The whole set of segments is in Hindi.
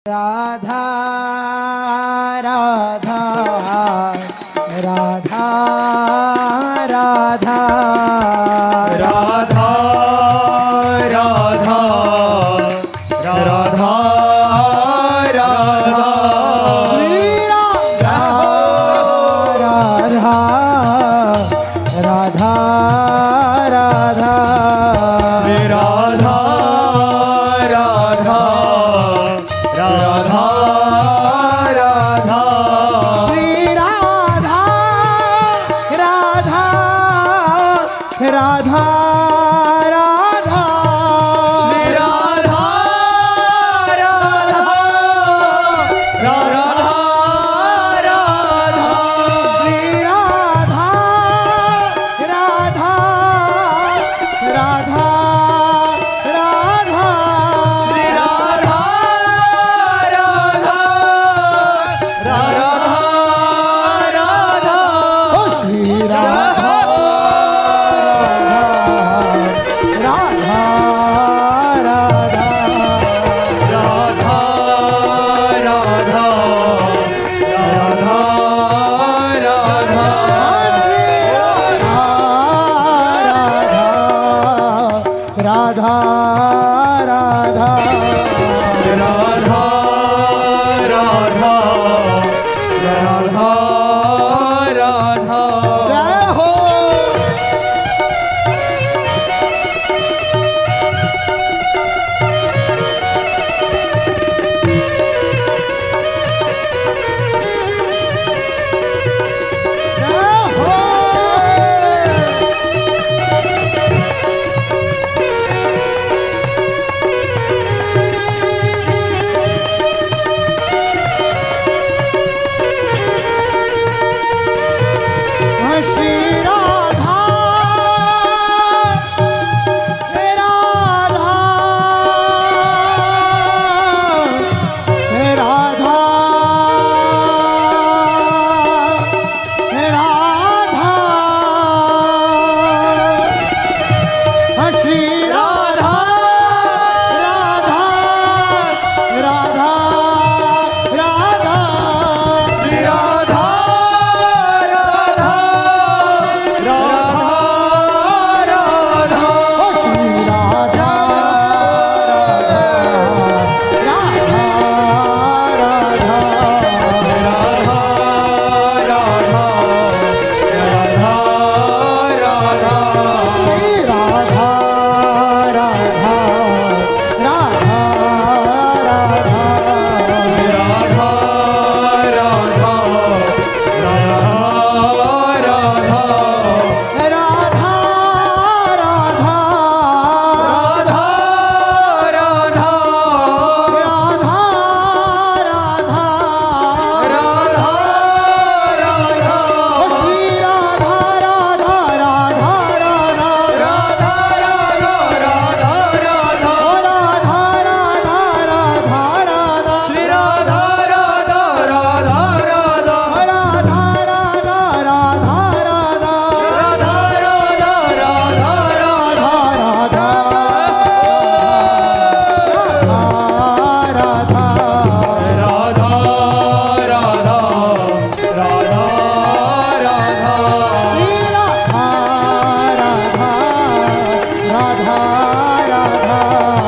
राधा राधा राधा राधा राधा राधा राधा राधा श्री राधा राधा राधा राधा श्री राधा राधा राधा राधा श्री राधा राधा राधा राधा श्री राधा राधा राधा राधा श्री राधा राधा राधा राधा श्री राधा राधा राधा ओ श्री राधा राधा राधा राधा राधा राधा राधा राधा राधा राधा राधा राधा जय हो जय हो श्री राधा राधा राधा राधा श्री राधा राधा राधा राधा श्री राधा राधा राधा राधा ओ श्री राधा राधा राधा श्री राधा राधा राधा राधा राधा राधा राधा ओ श्री राधा राधा राधा राधा ओ राधा राधा राधा राधा श्री राधा राधा राधा राधा ओ राधा राधा राधा राधा राधा राधा राधा राधा राधा राधा राधा राधा राधा श्री राधा राधा राधा राधा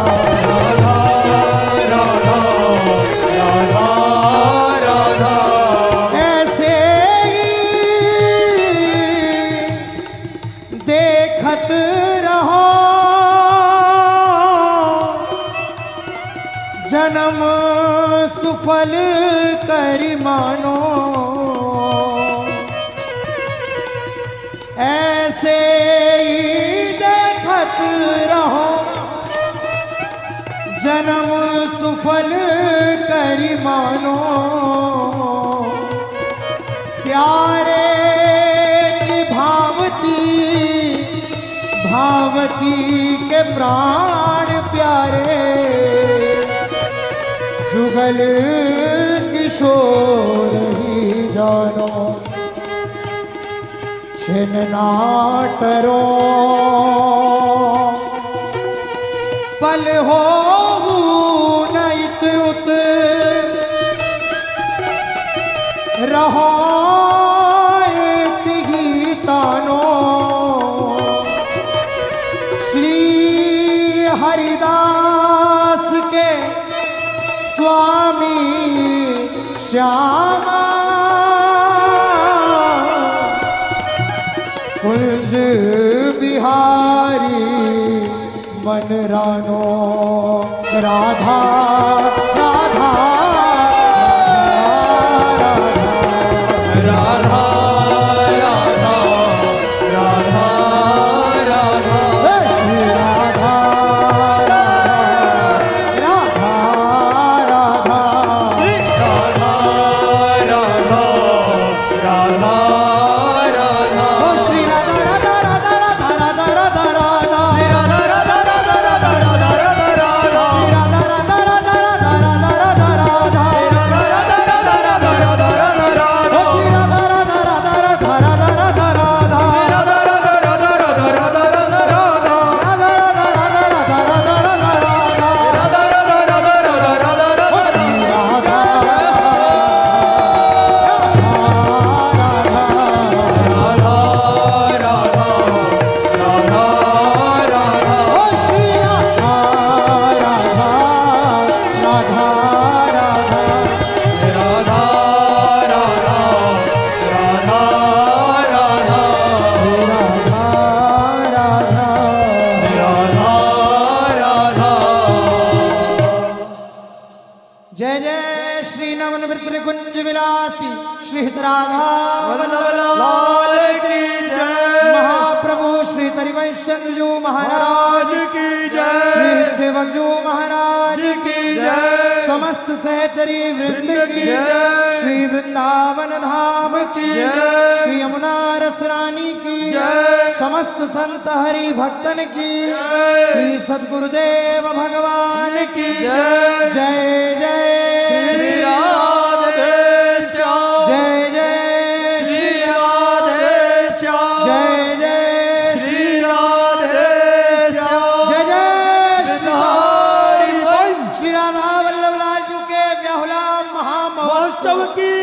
ऐसे ही देखत रहो जन्म सुफल करि मानो ऐसे ही देखत रहो जन्म सुफल करि मानो प्यारे की भावती के प्राण प्यारे जुगल किशोर ही जानो छिन नाटरो पल हो नहीं उत हो एक गीतानो श्री हरिदास के स्वामी श्यामा कुंज बिहारी मन रानो राधा राधा राधा राधा राधा राधा श्री राधा राधा राधा श्री राधा राधा राधा राधा ओ श्री राधा राधा राधा राधा राधा राधा जय जय श्री नवन वृत्र कुंज विलासी श्री राधा लाल की जय महाप्रभु श्री तरिवैश्चंद्र जी महाराज की जय श्री सेवक जी महाराज की जय समस्त सहचरी वृंद की जय श्री वृंदावन धाम की जय श्री यमुना रस रानी की जय समस्त संत हरि भक्तन की जय श्री सद्गुरुदेव भगवान की जय जय जय श्री राधे श्याम जय जय श्री राधे श्याम जय जय श्री राधे श्याम जय जय श्री हरि श्री राधा वल्लभ लाल जी के व्याहुला महामहोत्सव महोत्सव की